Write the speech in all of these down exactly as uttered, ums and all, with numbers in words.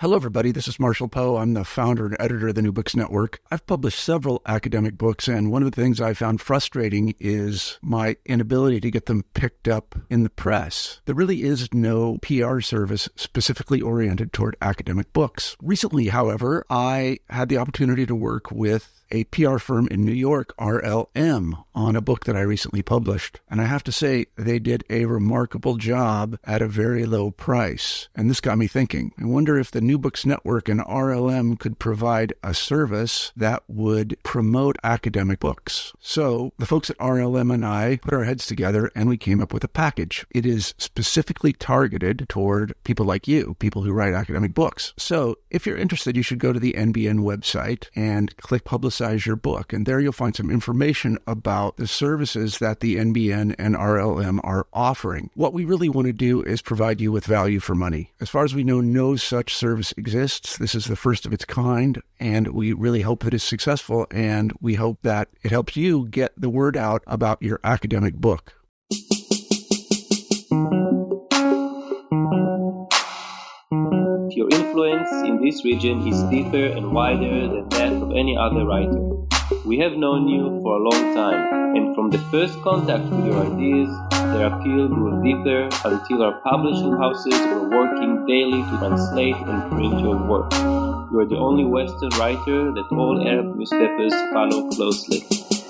Hello, everybody. This is Marshall Poe. I'm the founder and editor of the New Books Network. I've published several academic books, and one of the things I found frustrating is my inability to get them picked up in the press. There really is no P R service specifically oriented toward academic books. Recently, however, I had the opportunity to work with a P R firm in New York, R L M, on a book that I recently published. And I have to say, they did a remarkable job at a very low price. And this got me thinking. I wonder if the New Books Network and R L M could provide a service that would promote academic books. So the folks at R L M and I put our heads together and we came up with a package. It is specifically targeted toward people like you, people who write academic books. So if you're interested, you should go to the N B N website and click Publicize your book, and there you'll find some information about the services that the N B N and R L M are offering. What we really want to do is provide you with value for money. As far as we know, no such service exists. This is the first of its kind, and we really hope that it's successful, and we hope that it helps you get the word out about your academic book. Your influence in this region is deeper and wider than that of any other writer. We have known you for a long time, and from the first contact with your ideas, their appeal grew deeper until our publishing houses were working daily to translate and print your work. You are the only Western writer that all Arab newspapers follow closely.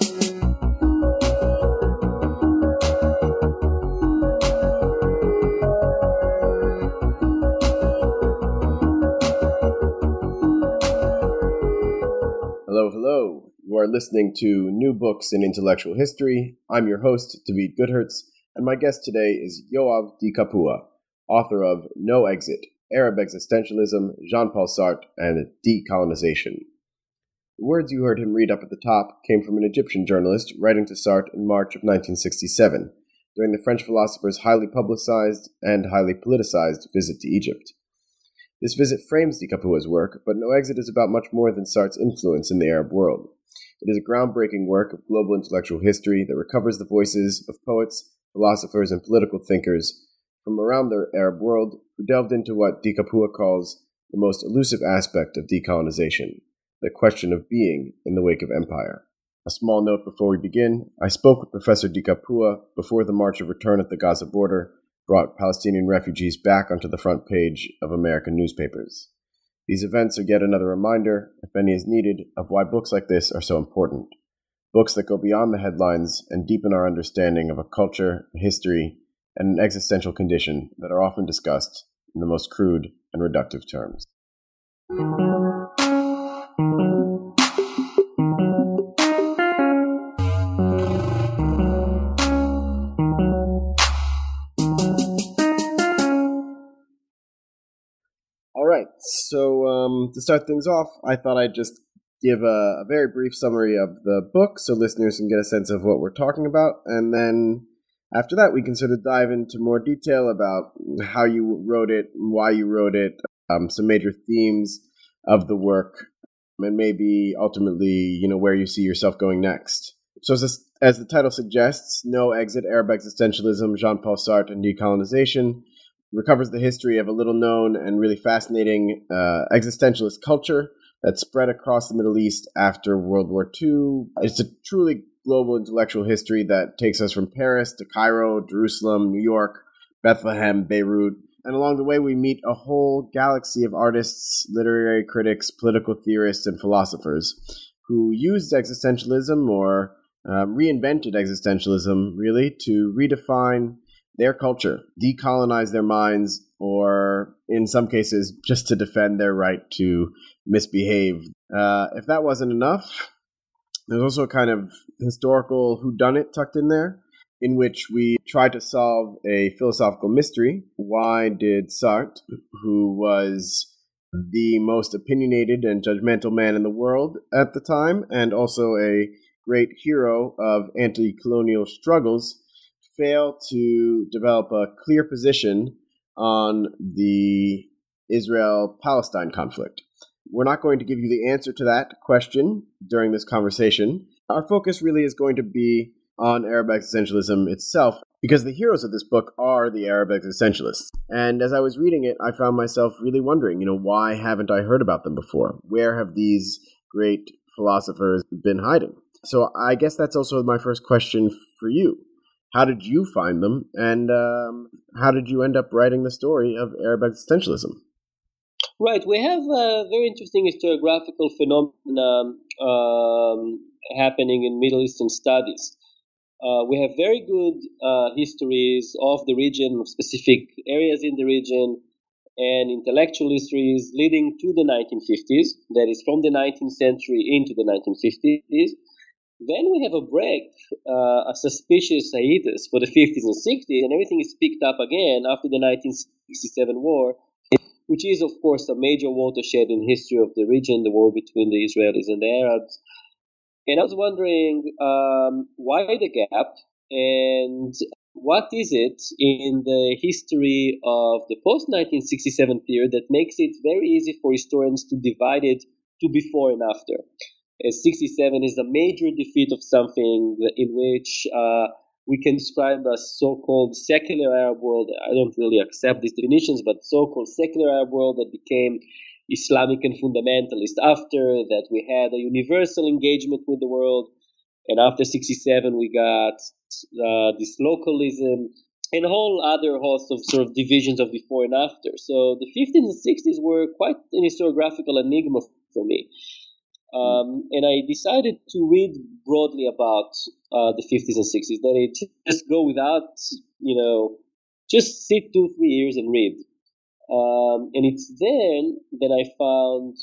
Hello, hello. You are listening to New Books in Intellectual History. I'm your host, David Goodhertz, and my guest today is Yoav Di Capua, author of No Exit, Arab Existentialism, Jean-Paul Sartre, and Decolonization. The words you heard him read up at the top came from an Egyptian journalist writing to Sartre in March of nineteen sixty-seven, during the French philosopher's highly publicized and highly politicized visit to Egypt. This visit frames Di Capua's work, but No Exit is about much more than Sartre's influence in the Arab world. It is a groundbreaking work of global intellectual history that recovers the voices of poets, philosophers, and political thinkers from around the Arab world who delved into what Di Capua calls the most elusive aspect of decolonization, the question of being in the wake of empire. A small note before we begin, I spoke with Professor Di Capua before the March of Return at the Gaza border brought Palestinian refugees back onto the front page of American newspapers. These events are yet another reminder, if any is needed, of why books like this are so important. Books that go beyond the headlines and deepen our understanding of a culture, a history, and an existential condition that are often discussed in the most crude and reductive terms. All right, so um, to start things off, I thought I'd just give a, a very brief summary of the book so listeners can get a sense of what we're talking about, and then after that we can sort of dive into more detail about how you wrote it, why you wrote it, um, some major themes of the work, and maybe ultimately, you know, where you see yourself going next. So as, as the title suggests, No Exit, Arab Existentialism, Jean-Paul Sartre, and Decolonization recovers the history of a little-known and really fascinating uh, existentialist culture that spread across the Middle East after World War Two. It's a truly global intellectual history that takes us from Paris to Cairo, Jerusalem, New York, Bethlehem, Beirut, and along the way we meet a whole galaxy of artists, literary critics, political theorists, and philosophers who used existentialism or uh, reinvented existentialism, really, to redefine their culture, decolonize their minds, or in some cases, just to defend their right to misbehave. Uh, if that wasn't enough, there's also a kind of historical whodunit tucked in there, in which we try to solve a philosophical mystery. Why did Sartre, who was the most opinionated and judgmental man in the world at the time, and also a great hero of anti-colonial struggles, fail to develop a clear position on the Israel-Palestine conflict? We're not going to give you the answer to that question during this conversation. Our focus really is going to be on Arab existentialism itself. because the heroes of this book are the Arab existentialists. And as I was reading it, I found myself really wondering, you know, why haven't I heard about them before? Where have these great philosophers been hiding? So I guess that's also my first question for you. How did you find them, and um, how did you end up writing the story of Arab existentialism? Right, we have a very interesting historiographical phenomenon um, happening in Middle Eastern studies. Uh, we have very good uh, histories of the region, of specific areas in the region, and intellectual histories leading to the nineteen fifties, that is from the nineteenth century into the nineteen fifties. Then we have a break, uh, a suspicious hiatus for the fifties and sixties, and everything is picked up again after the nineteen sixty-seven war, which is, of course, a major watershed in history of the region, the war between the Israelis and the Arabs. And I was wondering um, why the gap, and what is it in the history of the post nineteen sixty-seven period that makes it very easy for historians to divide it to before and after. As sixty-seven is a major defeat of something in which uh, we can describe a so-called secular Arab world. I don't really accept these definitions, but so-called secular Arab world that became Islamic and fundamentalist after that. We had a universal engagement with the world, and after sixty-seven we got uh, this localism and a whole other host of sort of divisions of before and after. So the fifties and sixties were quite an historiographical enigma for me. Um, and I decided to read broadly about uh, the fifties and sixties, that it just go without, you know, just sit two, three years and read. Um, and it's then that I found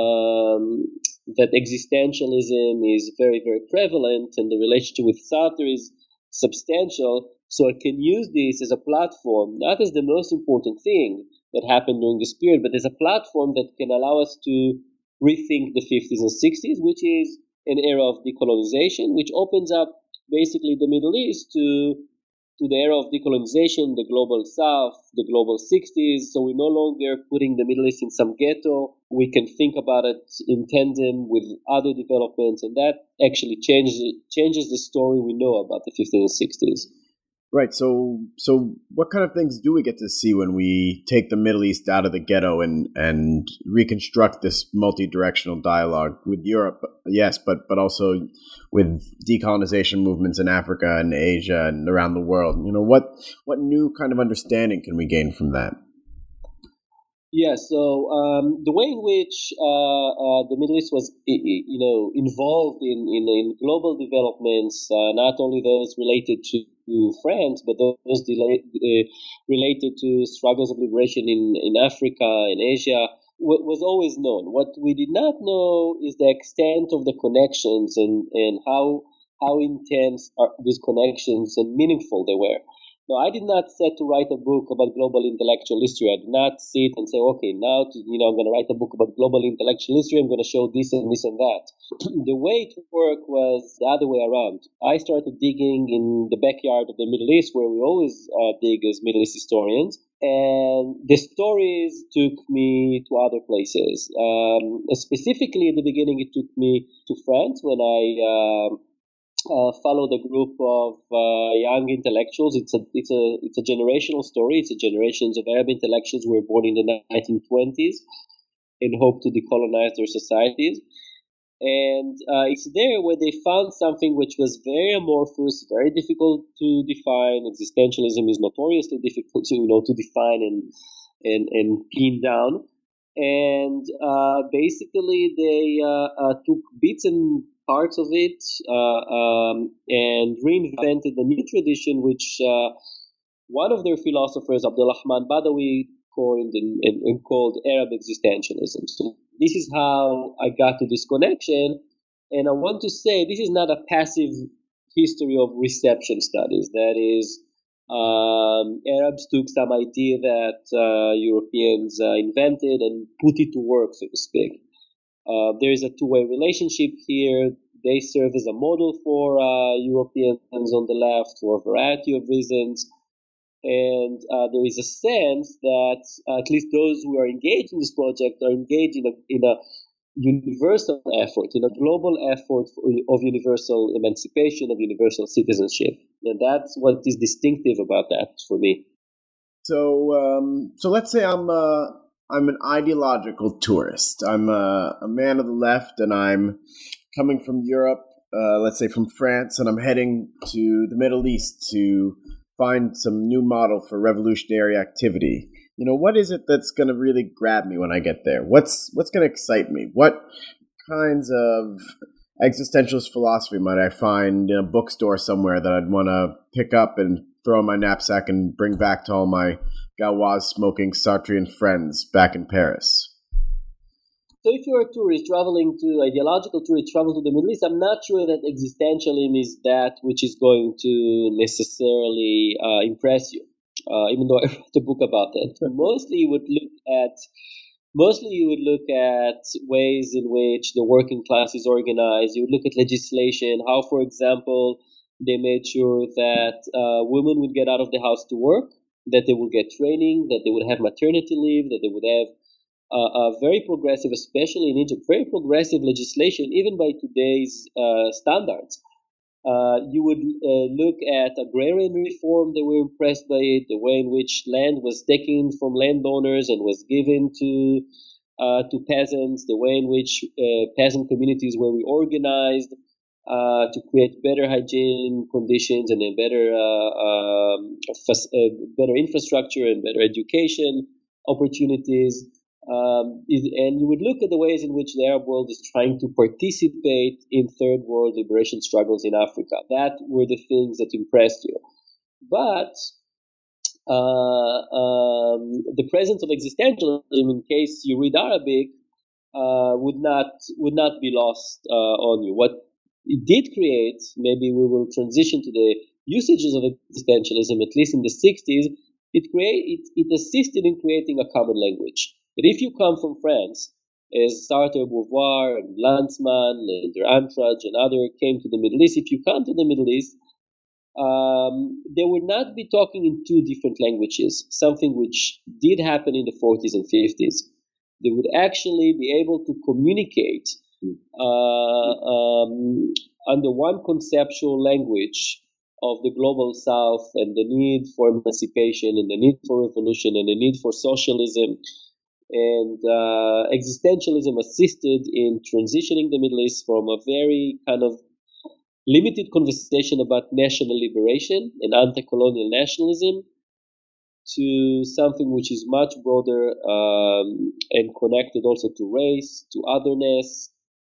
um, that existentialism is very, very prevalent, and the relationship with Sartre is substantial. So I can use this as a platform, not as the most important thing that happened during this period, but as a platform that can allow us to rethink the fifties and sixties, which is an era of decolonization, which opens up basically the Middle East to to the era of decolonization, the global South, the global sixties. So we're no longer putting the Middle East in some ghetto. We can think about it in tandem with other developments, and that actually changes changes the story we know about the fifties and sixties. Right. So, so what kind of things do we get to see when we take the Middle East out of the ghetto and, and reconstruct this multi-directional dialogue with Europe? Yes, but, but also with decolonization movements in Africa and Asia and around the world. You know, what, what new kind of understanding can we gain from that? Yeah, so um, the way in which uh, uh, the Middle East was, you know, involved in, in, in global developments, uh, not only those related to France, but those delay, uh, related to struggles of liberation in, in Africa and Asia, w- was always known. What we did not know is the extent of the connections and, and how how intense are these connections and meaningful they were. No, I did not set to write a book about global intellectual history. I did not sit and say, okay, now to, you know I'm going to write a book about global intellectual history. I'm going to show this and this and that. The way it worked was the other way around. I started digging in the backyard of the Middle East, where we always uh, dig as Middle East historians, and the stories took me to other places. Um, specifically, at the beginning, it took me to France when I. Uh, Uh, followed a group of uh, young intellectuals. It's a it's a it's a generational story. It's a generations of Arab intellectuals who were born in the nineteen twenties and hope to decolonize their societies. And uh, it's there where they found something which was very amorphous, very difficult to define. Existentialism is notoriously difficult to you know to define and and and pin down. And uh, basically, they uh, uh, took bits and parts of it uh, um, and reinvented a new tradition, which uh, one of their philosophers, Abdulrahman Badawi, coined and, and, and called Arab existentialism. So this is how I got to this connection. And I want to say this is not a passive history of reception studies. That is, um, Arabs took some idea that uh, Europeans uh, invented and put it to work, so to speak. Uh, there is a two-way relationship here. They serve as a model for uh, Europeans on the left for a variety of reasons. And uh, there is a sense that uh, at least those who are engaged in this project are engaged in a, in a universal effort, in a global effort of universal emancipation, of universal citizenship. And that's what is distinctive about that for me. So, um, so let's say I'm a, I'm an ideological tourist. I'm a, a man of the left, and I'm coming from Europe, uh, let's say from France, and I'm heading to the Middle East to find some new model for revolutionary activity. You know, what is it that's going to really grab me when I get there? What's what's going to excite me? What kinds of existentialist philosophy might I find in a bookstore somewhere that I'd want to pick up and throw in my knapsack and bring back to all my Gauloise-smoking Sartrean friends back in Paris? So if you're a tourist traveling to, ideological tourist travel to the Middle East, I'm not sure that existentialism is that which is going to necessarily uh, impress you, uh, even though I wrote a book about that. Mostly you would look at Mostly you would look at ways in which the working class is organized. You would look at legislation, how, for example, they made sure that uh, women would get out of the house to work, that they would get training, that they would have maternity leave, that they would have uh, a very progressive, especially in Egypt, very progressive legislation, even by today's uh, standards. Uh, you would uh, look at agrarian reform. They were impressed by it, the way in which land was taken from landowners and was given to uh, to peasants, the way in which uh, peasant communities were reorganized uh, to create better hygiene conditions and a better uh, um, uh, better infrastructure and better education opportunities. Um, and you would look at the ways in which the Arab world is trying to participate in third world liberation struggles in Africa. That were the things that impressed you. But uh, um, the presence of existentialism, in case you read Arabic, uh, would not would not be lost uh, on you. What it did create, maybe we will transition to the usages of existentialism, at least in the sixties, it, create, it, it assisted in creating a common language. But if you come from France, as Sartre, Beauvoir, and Lanzmann, and Antraj, and others came to the Middle East, if you come to the Middle East, um, they would not be talking in two different languages, something which did happen in the forties and fifties. They would actually be able to communicate uh, um, under one conceptual language of the global South and the need for emancipation and the need for revolution and the need for socialism. And uh, existentialism assisted in transitioning the Middle East from a very kind of limited conversation about national liberation and anti-colonial nationalism to something which is much broader um, and connected also to race, to otherness,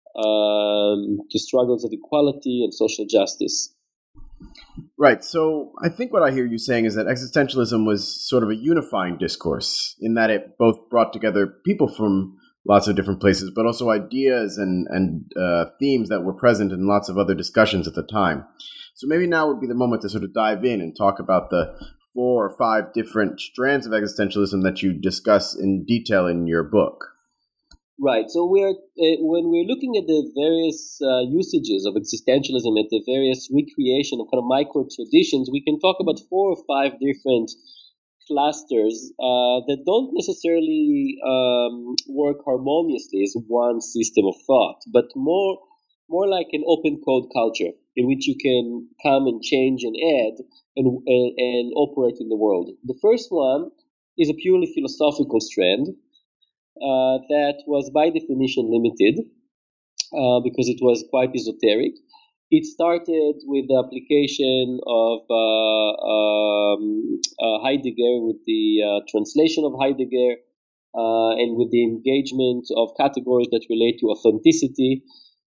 um, to struggles of equality and social justice. Right. So I think what I hear you saying is that existentialism was sort of a unifying discourse in that it both brought together people from lots of different places, but also ideas and, and uh, themes that were present in lots of other discussions at the time. So maybe now would be the moment to sort of dive in and talk about the four or five different strands of existentialism that you discuss in detail in your book. Right. So we're uh, when we're looking at the various uh, usages of existentialism, at the various recreation of kind of micro traditions, we can talk about four or five different clusters uh, that don't necessarily um, work harmoniously as one system of thought, but more more like an open code culture in which you can come and change and add and and, and operate in the world. The first one is a purely philosophical strand. Uh, that was by definition limited uh, because it was quite esoteric. It started with the application of uh, um, uh, Heidegger, with the uh, translation of Heidegger, uh, and with the engagement of categories that relate to authenticity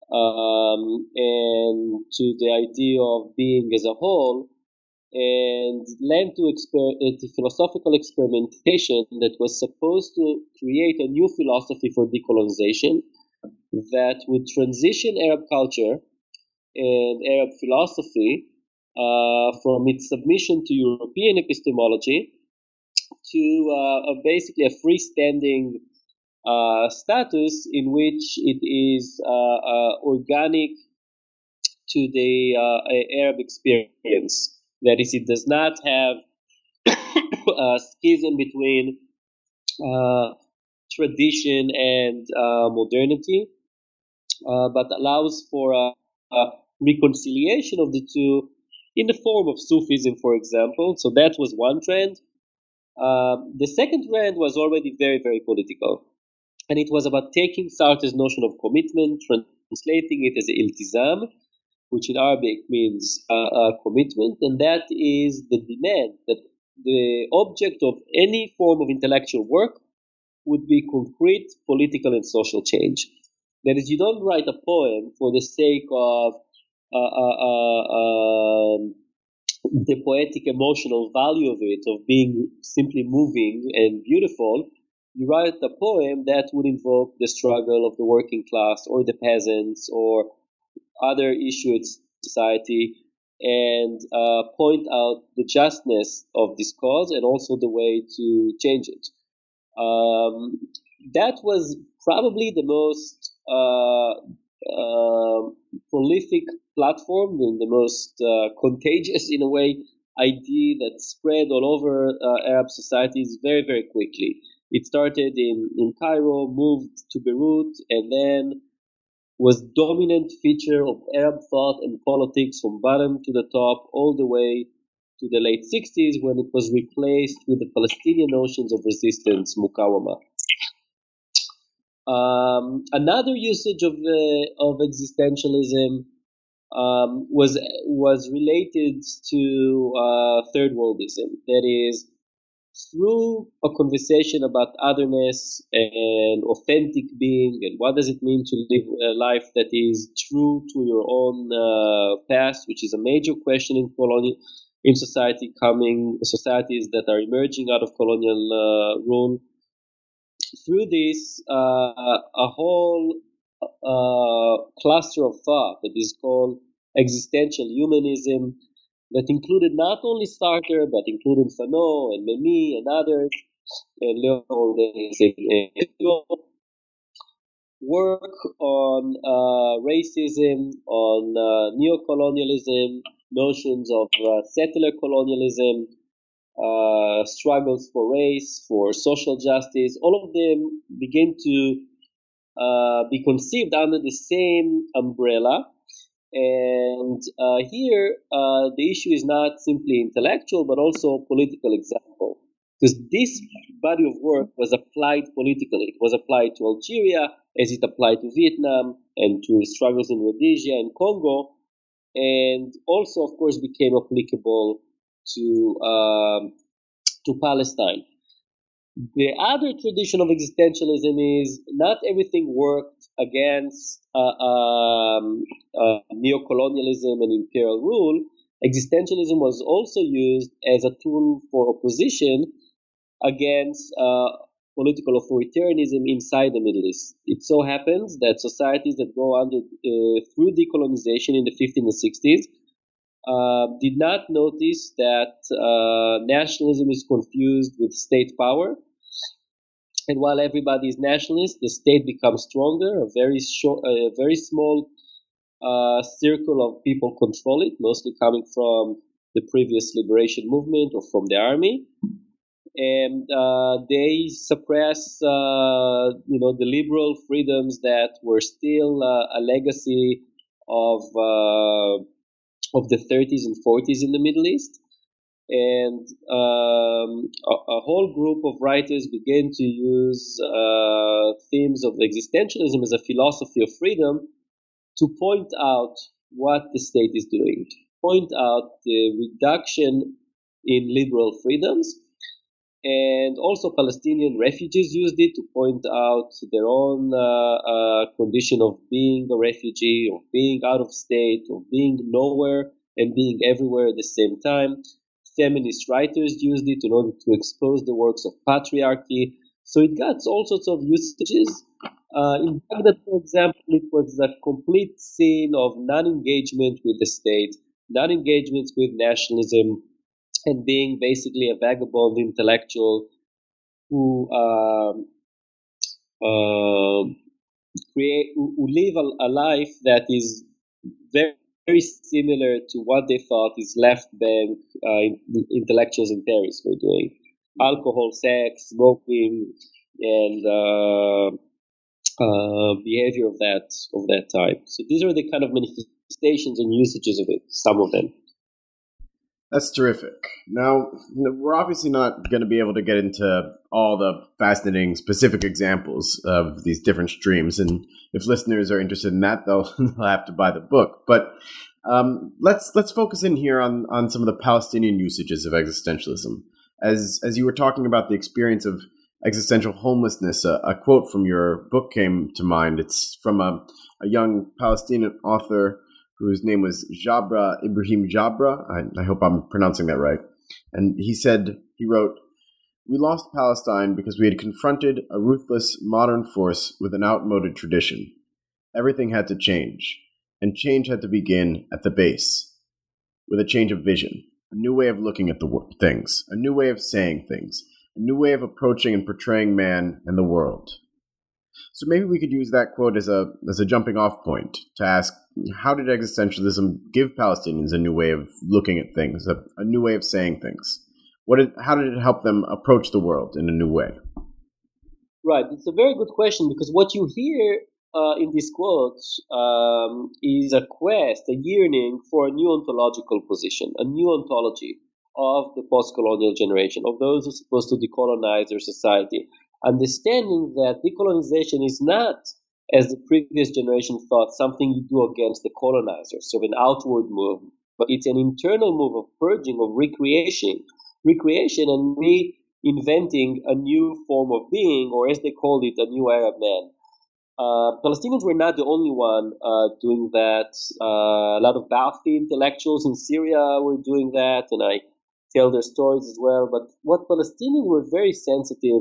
um, and to the idea of being as a whole, and led to, exper- to philosophical experimentation that was supposed to create a new philosophy for decolonization that would transition Arab culture and Arab philosophy uh, from its submission to European epistemology to uh, a basically a freestanding uh, status in which it is uh, uh, organic to the uh, Arab experience. That is, it does not have a schism between uh, tradition and uh, modernity, uh, but allows for a, a reconciliation of the two in the form of Sufism, for example. So that was one trend. Um, the second trend was already very, very political, and it was about taking Sartre's notion of commitment, translating it as iltizam, which in Arabic means uh, uh, commitment, and that is the demand that the object of any form of intellectual work would be concrete political and social change. That is, you don't write a poem for the sake of uh, uh, uh, um, the poetic emotional value of it, of being simply moving and beautiful. You write a poem that would invoke the struggle of the working class or the peasants or other issues in society, and uh, point out the justness of this cause and also the way to change it. Um, that was probably the most uh, uh, prolific platform and the most uh, contagious, in a way, idea that spread all over uh, Arab societies very, very quickly. It started in, in Cairo, moved to Beirut, and then was dominant feature of Arab thought and politics from bottom to the top, all the way to the late sixties, when it was replaced with the Palestinian notions of resistance, mukawama. Um, another usage of uh, of existentialism um, was was related to uh, third worldism. That is, through a conversation about otherness and authentic being and what does it mean to live a life that is true to your own uh, past, which is a major question in colonial in society coming societies that are emerging out of colonial uh, rule. Through this, uh, a whole uh, cluster of thought that is called existential humanism, that included not only Sartre, but included Fanon and Memmi and others, and work on uh, racism, on uh, neo-colonialism, notions of uh, settler colonialism, uh, struggles for race, for social justice. All of them begin to uh, be conceived under the same umbrella. And uh, here, uh, the issue is not simply intellectual, but also political example. Because this body of work was applied politically. It was applied to Algeria, as it applied to Vietnam, and to struggles in Rhodesia and Congo, and also, of course, became applicable to um, to Palestine. The other tradition of existentialism is not everything worked against uh, um, uh, neo-colonialism and imperial rule. Existentialism was also used as a tool for opposition against uh, political authoritarianism inside the Middle East. It so happens that societies that go under uh, through decolonization in the fifties and sixties uh, did not notice that uh, nationalism is confused with state power. And while everybody is nationalist, the state becomes stronger. A very short, a very small uh, circle of people control it, mostly coming from the previous liberation movement or from the army, and uh, they suppress, uh, you know, the liberal freedoms that were still uh, a legacy of uh, of the thirties and forties in the Middle East. And um, a, a whole group of writers began to use uh, themes of existentialism as a philosophy of freedom to point out what the state is doing, point out the reduction in liberal freedoms. And also Palestinian refugees used it to point out their own uh, uh, condition of being a refugee, of being out of state, of being nowhere and being everywhere at the same time. Feminist writers used it in order to expose the works of patriarchy. So it got all sorts of usages. Uh, in Baghdad, for example, it was a complete scene of non-engagement with the state, non-engagement with nationalism, and being basically a vagabond intellectual who um, uh, create, who, who live a, a life that is very, very similar to what they thought is left bank uh, intellectuals in Paris were doing: alcohol, sex, smoking, and uh, uh, behavior of that of that type. So these are the kind of manifestations and usages of it. Some of them. That's terrific. Now, we're obviously not going to be able to get into all the fascinating specific examples of these different streams, and if listeners are interested in that, they'll, they'll have to buy the book. But um, let's let's focus in here on, on some of the Palestinian usages of existentialism. As as you were talking about the experience of existential homelessness, a, a quote from your book came to mind. It's from a, a young Palestinian author whose name was Jabra Ibrahim Jabra. I, I hope I'm pronouncing that right. And he said, he wrote, "We lost Palestine because we had confronted a ruthless modern force with an outmoded tradition. Everything had to change, and change had to begin at the base, with a change of vision, a new way of looking at the wor- things, a new way of saying things, a new way of approaching and portraying man and the world." So maybe we could use that quote as a as a jumping off point to ask, how did existentialism give Palestinians a new way of looking at things, a, a new way of saying things? What did, how did it help them approach the world in a new way? Right. It's a very good question, because what you hear uh, in this quote um, is a quest, a yearning for a new ontological position, a new ontology of the post-colonial generation, of those who are supposed to decolonize their society. Understanding that decolonization is not, as the previous generation thought, something you do against the colonizers, so an outward move, but it's an internal move of purging, of recreation, recreation and reinventing a new form of being, or as they called it, a new Arab man. Uh, Palestinians were not the only one uh, doing that. Uh, a lot of Ba'athi intellectuals in Syria were doing that, and I tell their stories as well. But what Palestinians were very sensitive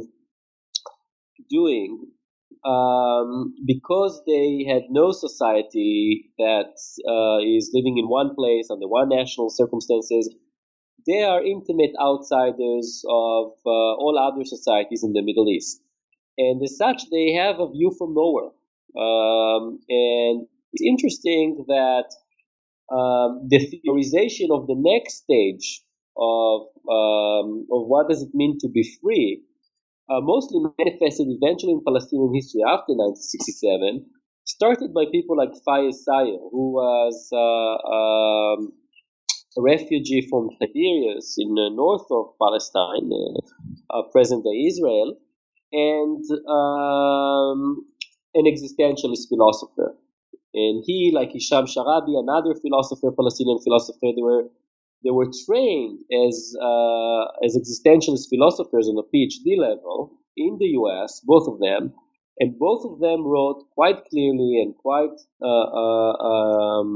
doing, um, because they had no society that uh, is living in one place under one national circumstances, they are intimate outsiders of uh, all other societies in the Middle East. And as such, they have a view from nowhere. Um, and it's interesting that um, the theorization of the next stage of, um, of what does it mean to be free Uh, mostly manifested eventually in Palestinian history after nineteen sixty-seven, started by people like Fayez Sayer, who was uh, um, a refugee from Tiberias in the north of Palestine, uh, uh, present-day Israel, and um, an existentialist philosopher. And he, like Hisham Sharabi, another philosopher, Palestinian philosopher, they were They were trained as uh, as existentialist philosophers on a PhD level in the U S, both of them, and both of them wrote quite clearly and quite uh, uh, um,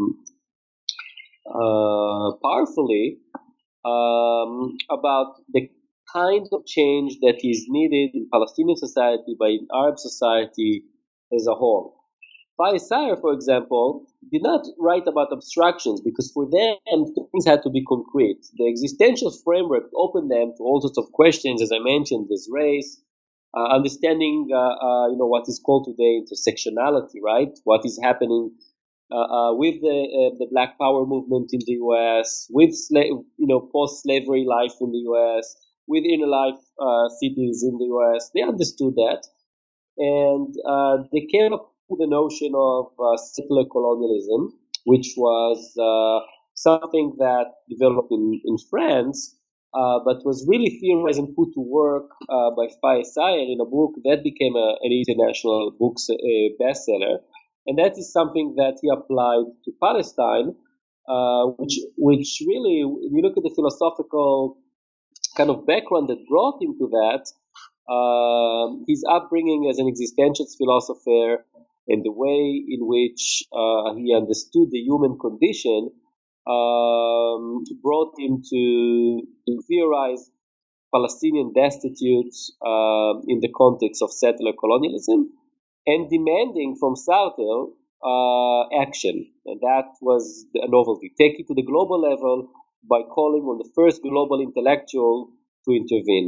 uh, powerfully um, about the kind of change that is needed in Palestinian society by Arab society as a whole. Fayez Sayer, for example, did not write about abstractions, because for them things had to be concrete. The existential framework opened them to all sorts of questions, as I mentioned, there's race, uh, understanding, uh, uh, you know, what is called today intersectionality, right? What is happening uh, uh, with the uh, the Black Power movement in the U S, with sla- you know post-slavery life in the U S, with inner life uh, cities in the U S. They understood that, and uh, they came up the notion of uh, settler colonialism, which was uh, something that developed in, in France, uh, but was really theorized and put to work uh, by Fayez Sayer in a book that became a, an international books uh, bestseller. And that is something that he applied to Palestine, uh, which which really, when you look at the philosophical kind of background that brought him to that, uh, his upbringing as an existentialist philosopher, and the way in which uh, he understood the human condition um, brought him to, to theorize Palestinian destitute uh, in the context of settler colonialism, and demanding from Sartre uh, action. And that was a novelty. Take it to the global level by calling on the first global intellectual to intervene.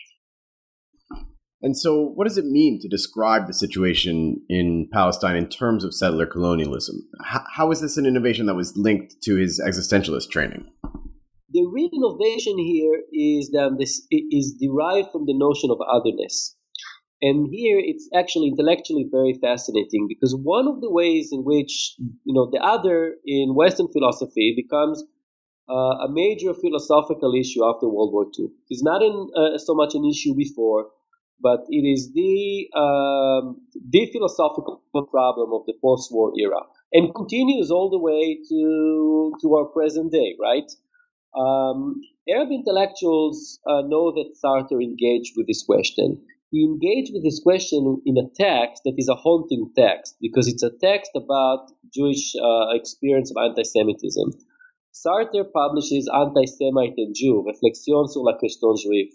And so what does it mean to describe the situation in Palestine in terms of settler colonialism? How, how is this an innovation that was linked to his existentialist training? The real innovation here is that this is derived from the notion of otherness. And here it's actually intellectually very fascinating, because one of the ways in which, you know, the other in Western philosophy becomes uh, a major philosophical issue after World War Two. It's not in, uh, so much an issue before, but it is the um, the philosophical problem of the post-war era, and continues all the way to to our present day, right? Um, Arab intellectuals uh, know that Sartre engaged with this question. He engaged with this question in a text that is a haunting text, because it's a text about Jewish uh, experience of anti-Semitism. Sartre publishes Anti-Semite and Jew, Réflexions sur la question juive.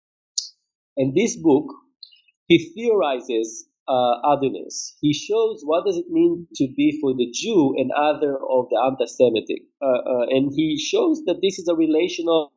In this book, he theorizes uh, otherness. He shows what does it mean to be for the Jew an other of the anti-Semitic, uh, uh, and he shows that this is a relational.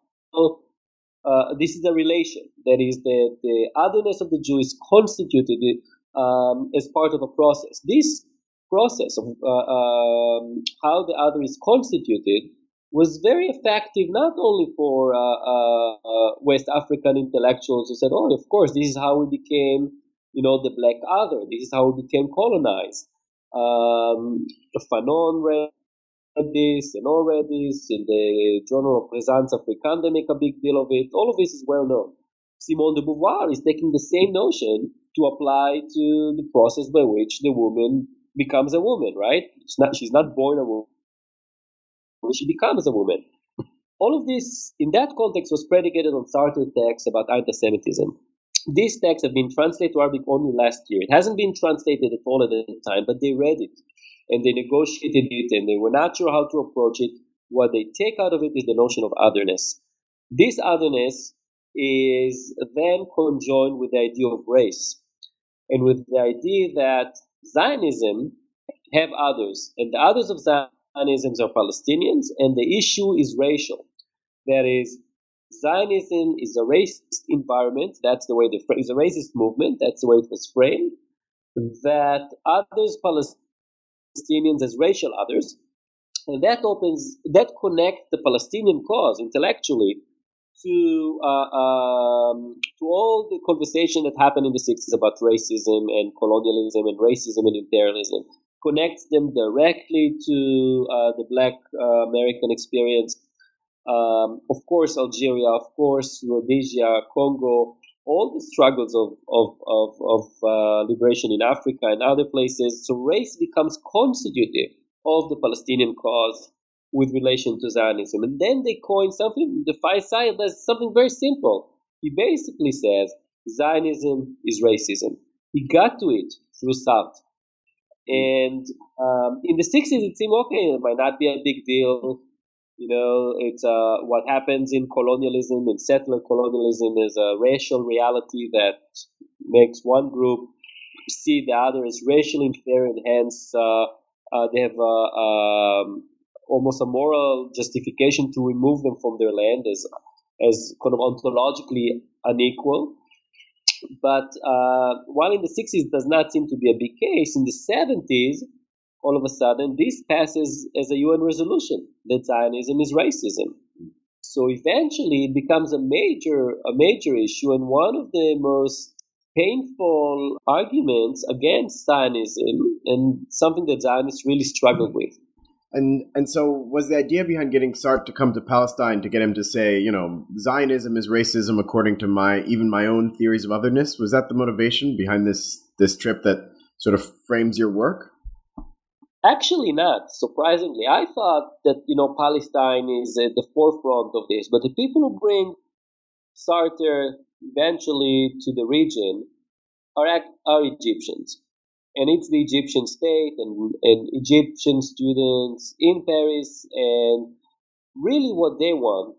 Uh, this is a relation. That is, the, the otherness of the Jew is constituted um, as part of a process. This process of uh, um, how the other is constituted was very effective, not only for uh, uh, West African intellectuals who said, "Oh, of course, this is how we became, you know, the black other. This is how we became colonized." Um, Fanon read this, and all read this. In the Journal of Présence Africaine, they make a big deal of it. All of this is well known. Simone de Beauvoir is taking the same notion to apply to the process by which the woman becomes a woman, right? It's not, she's not born a woman. She becomes a woman. All of this, in that context, was predicated on Sartre texts about anti-Semitism. These texts have been translated to Arabic only last year. It hasn't been translated at all at the time, but they read it, and they negotiated it, and they were not sure how to approach it. What they take out of it is the notion of otherness. This otherness is then conjoined with the idea of race, and with the idea that Zionism have others, and the others of Zionism Zionism are Palestinians, and the issue is racial. That is, Zionism is a racist environment. That's the way the is a racist movement. That's the way it was framed. That others, Palestinians, as racial others, and that opens that connects the Palestinian cause intellectually to uh, um, to all the conversation that happened in the sixties about racism and colonialism and racism and imperialism. Connects them directly to uh, the Black uh, American experience. Um, of course, Algeria, of course, Rhodesia, Congo, all the struggles of of of, of uh, liberation in Africa and other places. So race becomes constitutive of the Palestinian cause with relation to Zionism. And then they coin something. The Faisal does something very simple. He basically says Zionism is racism. He got to it through Sartre. And um, in the sixties, it seemed okay. It might not be a big deal. You know, it's uh, what happens in colonialism, in settler colonialism, is a racial reality that makes one group see the other as racially inferior, and hence uh, uh, they have uh, um, almost a moral justification to remove them from their land as as kind of ontologically unequal. But uh, while in the sixties does not seem to be a big case, in the seventies, all of a sudden, this passes as a U N resolution that Zionism is racism. So eventually, it becomes a major a major issue, and one of the most painful arguments against Zionism, and something that Zionists really struggled with. And and so was the idea behind getting Sartre to come to Palestine to get him to say, you know, Zionism is racism according to my even my own theories of otherness? Was that the motivation behind this this trip that sort of frames your work? Actually not, surprisingly. I thought that, you know, Palestine is at the forefront of this, but the people who bring Sartre eventually to the region are, are Egyptians. And it's the Egyptian state and, and Egyptian students in Paris, and really what they want,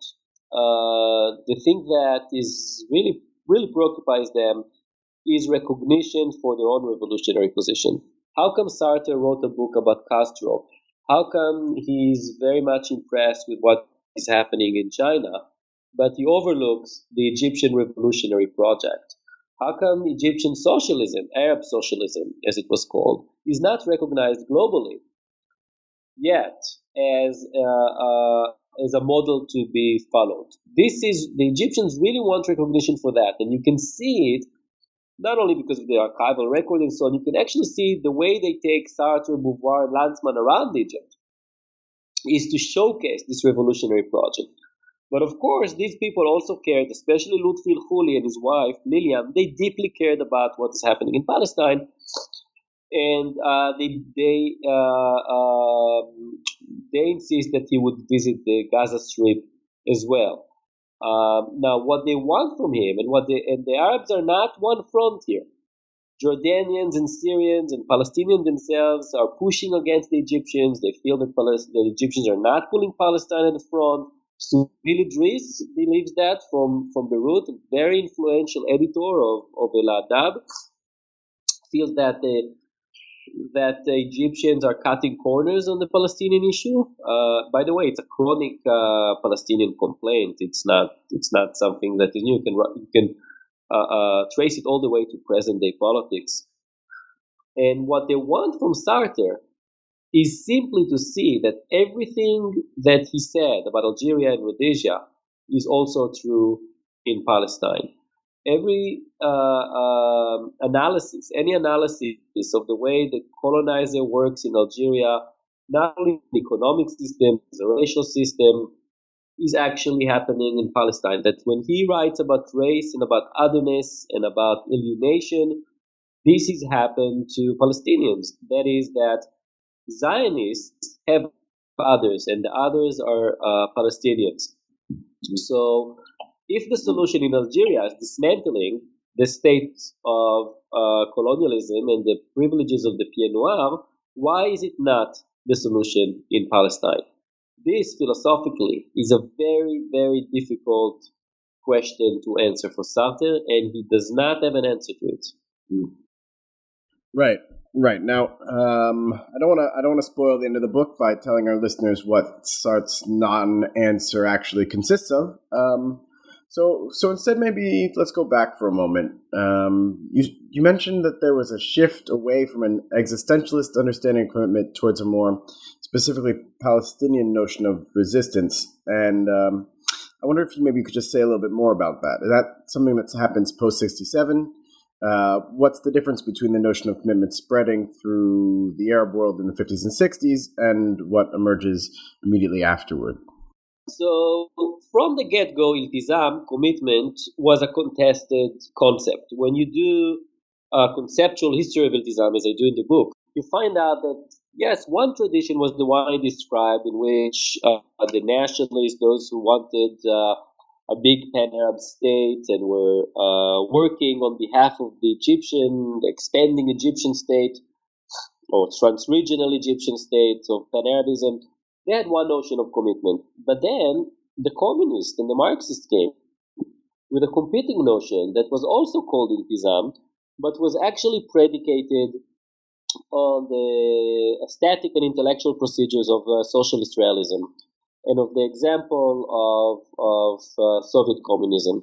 uh, the thing that is really, really preoccupies them is recognition for their own revolutionary position. How come Sartre wrote a book about Castro? How come he's very much impressed with what is happening in China, but he overlooks the Egyptian revolutionary project? How come Egyptian socialism, Arab socialism, as it was called, is not recognized globally yet as a, uh, as a model to be followed? This is the Egyptians really want recognition for that, and you can see it not only because of the archival record and so on. You can actually see the way they take Sartre, Beauvoir, and Lanzmann around Egypt is to showcase this revolutionary project. But of course, these people also cared, especially Lutfi al-Khuli and his wife, Lilian, they deeply cared about what is happening in Palestine. And uh, they they uh, um, they insist that he would visit the Gaza Strip as well. Um, now, what they want from him, and what they, and the Arabs are not one front here. Jordanians and Syrians and Palestinians themselves are pushing against the Egyptians. They feel that Palest- the Egyptians are not pulling Palestine at the front. Suhail Idris believes that from, from Beirut, a very influential editor of, of El Adab, feels that the that the Egyptians are cutting corners on the Palestinian issue. Uh, by the way, it's a chronic uh, Palestinian complaint. It's not it's not something that is new. You can you can uh, uh, trace it all the way to present day politics. And what they want from Sartre is simply to see that everything that he said about Algeria and Rhodesia is also true in Palestine. Every uh, um, analysis, any analysis of the way the colonizer works in Algeria, not only the economic system, the racial system, is actually happening in Palestine. That when he writes about race and about otherness and about alienation, this has happened to Palestinians. That is that Zionists have others, and the others are uh, Palestinians. So if the solution in Algeria is dismantling the state of uh, colonialism and the privileges of the Pied Noir, why is it not the solution in Palestine? This, philosophically, is a very, very difficult question to answer for Sartre, and he does not have an answer to it. Mm. Right, right. Now, um, I don't want to. I don't want to spoil the end of the book by telling our listeners what Sartre's non-answer actually consists of. Um, so, so instead, maybe let's go back for a moment. Um, you you mentioned that there was a shift away from an existentialist understanding and commitment towards a more specifically Palestinian notion of resistance, and um, I wonder if you maybe could just say a little bit more about that. Is that something that happens post sixty-seven? Uh, what's the difference between the notion of commitment spreading through the Arab world in the fifties and sixties and what emerges immediately afterward? So, from the get-go, iltizam, commitment, was a contested concept. When you do a conceptual history of iltizam, as I do in the book, you find out that, yes, one tradition was the one I described, in which uh, the nationalists, those who wanted uh, a big pan-Arab state and were uh, working on behalf of the Egyptian, the expanding Egyptian state, or trans-regional Egyptian state of pan-Arabism, they had one notion of commitment. But then the communists and the Marxists came with a competing notion that was also called iltizam, but was actually predicated on the aesthetic and intellectual procedures of uh, socialist realism and of the example of, of uh, Soviet communism.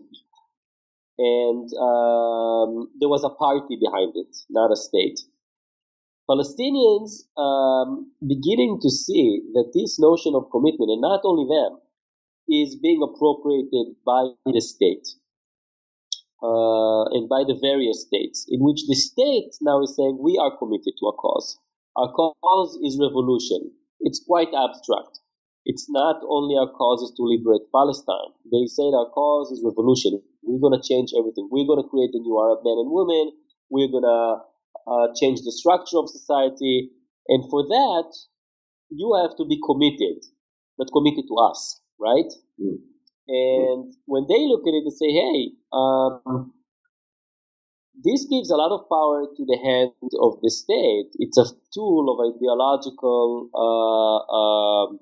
And um, there was a party behind it, not a state. Palestinians um, beginning to see that this notion of commitment, and not only them, is being appropriated by the state uh, and by the various states, in which the state now is saying, we are committed to a cause. Our cause is revolution. It's quite abstract. It's not only our cause is to liberate Palestine. They say our cause is revolution. We're going to change everything. We're going to create a new Arab men and women. We're going to uh, change the structure of society. And for that, you have to be committed, but committed to us, right? Mm. And when they look at it and say, hey, um, this gives a lot of power to the hand of the state. It's a tool of ideological uh, um,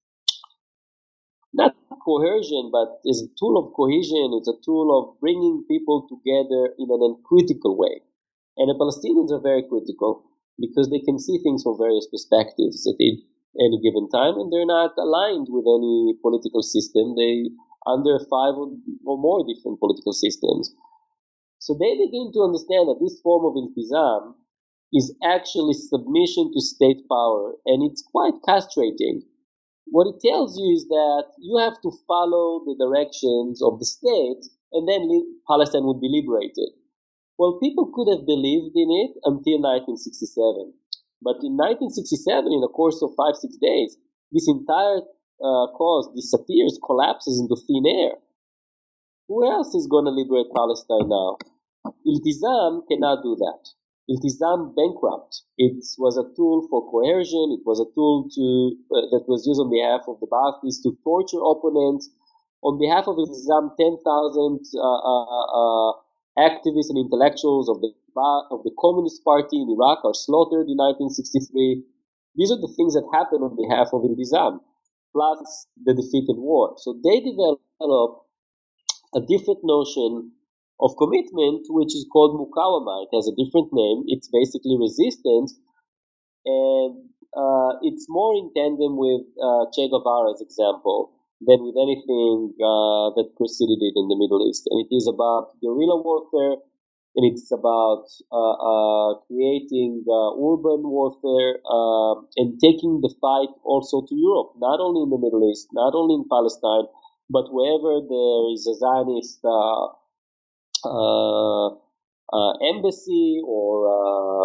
not coercion, but is a tool of cohesion. It's a tool of bringing people together in an uncritical way. And the Palestinians are very critical because they can see things from various perspectives at any given time, and they're not aligned with any political system. They under five or more different political systems. So they begin to understand that this form of iltizam is actually submission to state power, and it's quite castrating. What it tells you is that you have to follow the directions of the state, and then Palestine would be liberated. Well, people could have believed in it until nineteen sixty-seven. But in nineteen sixty-seven, in the course of five, six days, this entire uh, cause disappears, collapses into thin air. Who else is going to liberate Palestine now? Iltizam cannot do that. Iltizam bankrupt. It was a tool for coercion. It was a tool to uh, that was used on behalf of the Ba'athists to torture opponents. On behalf of Iltizam, ten thousand uh, uh, uh, activists and intellectuals of the of the Communist Party in Iraq are slaughtered in nineteen sixty-three. These are the things that happened on behalf of Iltizam, plus the defeat in war. So they developed a different notion of commitment, which is called mukawama. It has a different name. It's basically resistance, and uh, it's more in tandem with uh, Che Guevara's example than with anything uh, that preceded it in the Middle East. And it is about guerrilla warfare, and it's about uh, uh, creating uh, urban warfare uh, and taking the fight also to Europe, not only in the Middle East, not only in Palestine, but wherever there is a Zionist uh, uh, uh, embassy or uh,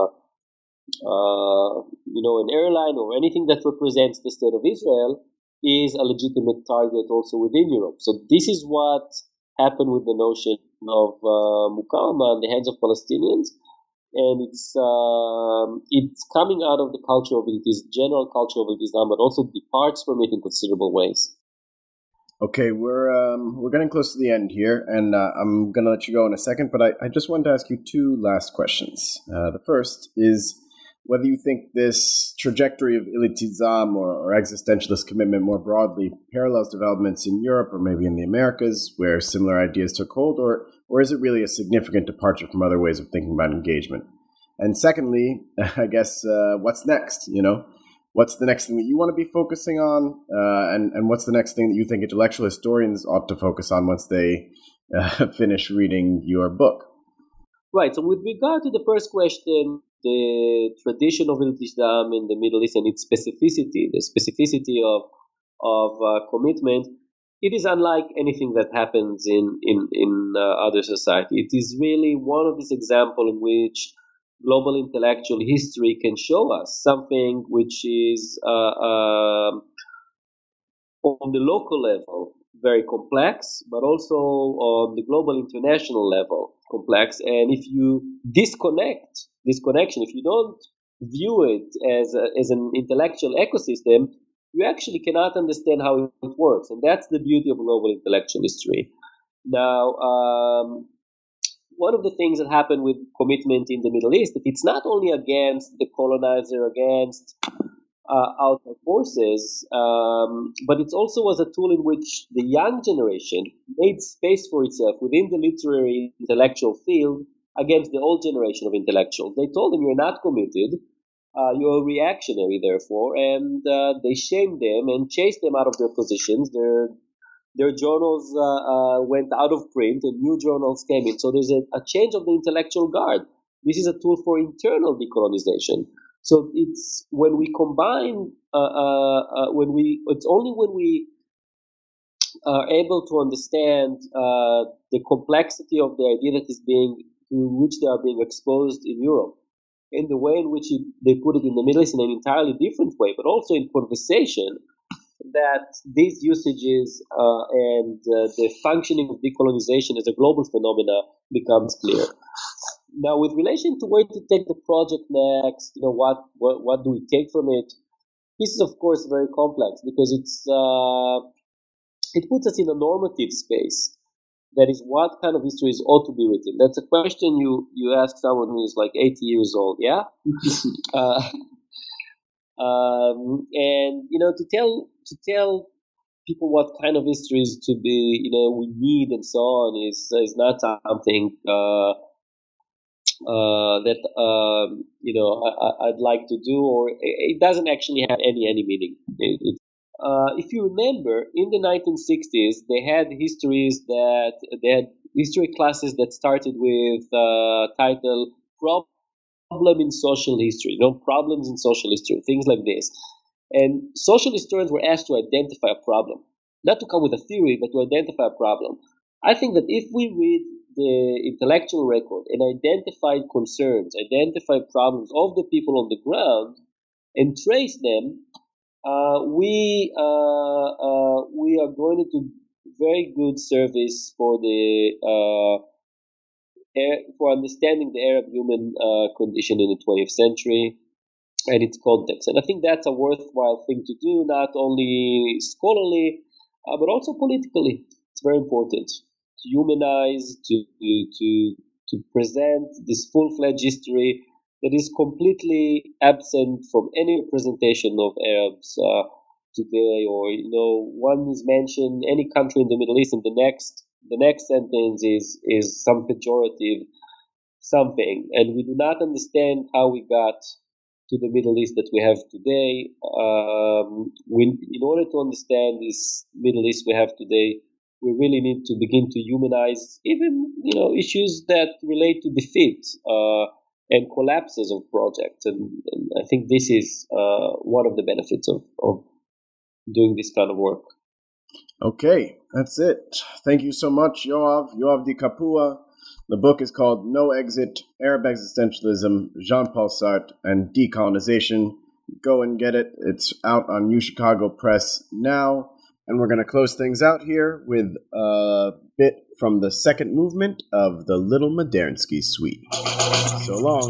uh, you know an airline or anything that represents the state of Israel is a legitimate target also within Europe. So this is what happened with the notion of uh, mukawama in the hands of Palestinians, and it's um, it's coming out of the culture of it, this general culture of Islam, but also departs from it in considerable ways. Okay, we're um, we're getting close to the end here, and uh, I'm going to let you go in a second, but I, I just wanted to ask you two last questions. Uh, the first is whether you think this trajectory of Iltizam or, or existentialist commitment more broadly parallels developments in Europe or maybe in the Americas where similar ideas took hold, or or is it really a significant departure from other ways of thinking about engagement? And secondly, I guess, uh, what's next, you know? What's the next thing that you want to be focusing on, uh, and, and what's the next thing that you think intellectual historians ought to focus on once they uh, finish reading your book? Right. So with regard to the first question, the tradition of Iltizam in the Middle East and its specificity, the specificity of of uh, commitment, it is unlike anything that happens in in in uh, other society. It is really one of these examples in which global intellectual history can show us something which is uh, uh, on the local level very complex, but also on the global international level complex. And if you disconnect this connection, if you don't view it as a, as an intellectual ecosystem, you actually cannot understand how it works. And that's the beauty of global intellectual history. Now, um, one of the things that happened with commitment in the Middle East, that it's not only against the colonizer, against uh, outside forces, um, but it also was a tool in which the young generation made space for itself within the literary intellectual field against the old generation of intellectuals. They told them, you're not committed, uh, you're reactionary, therefore, and uh, they shamed them and chased them out of their positions. Their Their journals uh, uh, went out of print and new journals came in. So there's a, a change of the intellectual guard. This is a tool for internal decolonization. So it's when we combine, uh, uh, uh, when we, it's only when we are able to understand uh, the complexity of the idea that is being, to which they are being exposed in Europe, in the way in which it, they put it in the Middle East in an entirely different way, but also in conversation, that these usages uh, and uh, the functioning of decolonization as a global phenomena becomes clear. Now, with relation to where to take the project next, you know, what what, what do we take from it? This is, of course, very complex because it's uh, it puts us in a normative space. That is, what kind of histories ought to be written? That's a question you you ask someone who is like eighty years old. Yeah. uh, Um, and you know, to tell to tell people what kind of histories to be, you know, we need and so on is is not something uh, uh, that um, you know I, I'd like to do, or it doesn't actually have any any meaning. It, it, uh, if you remember, in the nineteen sixties, they had histories that they had history classes that started with uh, title "Problem Problem in Social History," you know, problems in social history, things like this. And social historians were asked to identify a problem, not to come with a theory, but to identify a problem. I think that if we read the intellectual record and identified concerns, identified problems of the people on the ground, and trace them, uh, we uh, uh, we are going to do very good service for the uh, for understanding the Arab human uh, condition in the twentieth century and its context. And I think that's a worthwhile thing to do, not only scholarly, uh, but also politically. It's very important to humanize, to to to present this full-fledged history that is completely absent from any representation of Arabs uh, today. Or, you know, one is mentioned any country in the Middle East, and the next the next sentence is is some pejorative something, and we do not understand how we got to the Middle East that we have today. Um, we, in order to understand this Middle East we have today, we really need to begin to humanize even, you know, issues that relate to defeat uh, and collapses of projects. And, and I think this is uh, one of the benefits of, of doing this kind of work. Okay, that's it. Thank you so much, Yoav. Yoav Di Capua. The book is called No Exit, Arab Existentialism, Jean-Paul Sartre, and Decolonization. Go and get it. It's out on UChicago Press now. And we're going to close things out here with a bit from the second movement of the Little Modernsky Suite. So long.